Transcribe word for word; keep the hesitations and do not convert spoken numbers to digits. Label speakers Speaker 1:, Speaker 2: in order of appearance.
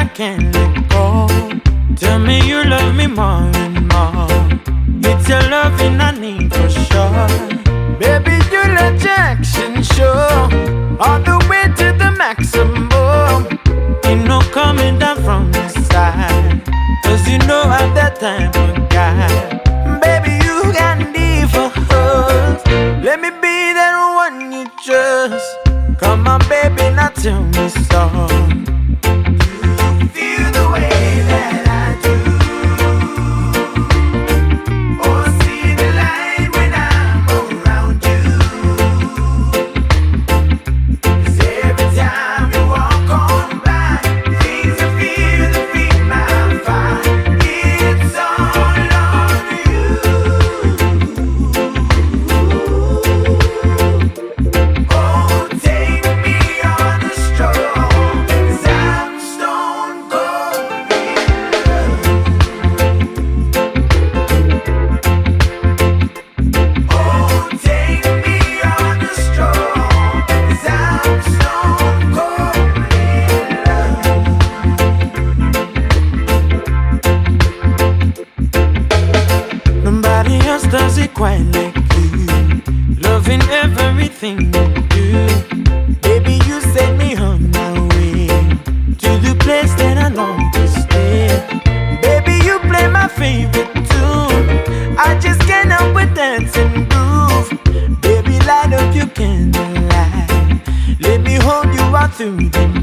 Speaker 1: I can't let go. Tell me you love me more and more. It's your loving I need for sure. Baby, you let your action show all the way to the maximum. Ain't no coming down from the side, cause you know I'm that type of guy. Baby, you got need for us. Let me be that one you trust. Come on, baby, now tell me so. Feel the way that I do. Oh, see the light when I'm around you. 'Cause every time you walk on by, things I feel that feed my fire. It's all on you. Oh, take me on a stroll, 'cause I'm stone cold in love. Oh, take me on a stroll, 'cause I'm stone cold in love. Nobody else does it quite like you. Loving everything you do. Baby, you set me on my way to the place that I long to stay. Baby, you play my favorite tune. I just can't help but dance and groove. Baby, light up your candlelight. Let me hold you out through the